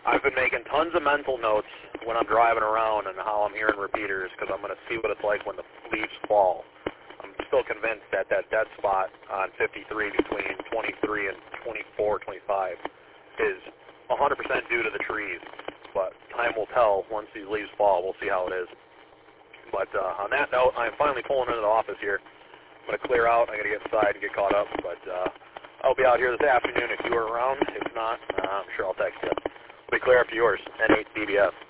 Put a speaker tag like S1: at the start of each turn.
S1: I've been making tons of mental notes when I'm driving around and how I'm hearing repeaters because I'm going to see what it's like when the leaves fall. I'm still convinced that that dead spot on 53 between 23 and 24, 25 is 100% due to the trees. But time will tell once these leaves fall. We'll see how it is. But on that note, I'm finally pulling into the office here. I'm going to clear out. I'm going to get inside and get caught up. But I'll be out here this afternoon if you are around. If not, I'm sure I'll text you. I'll be clear after yours, N8DBF.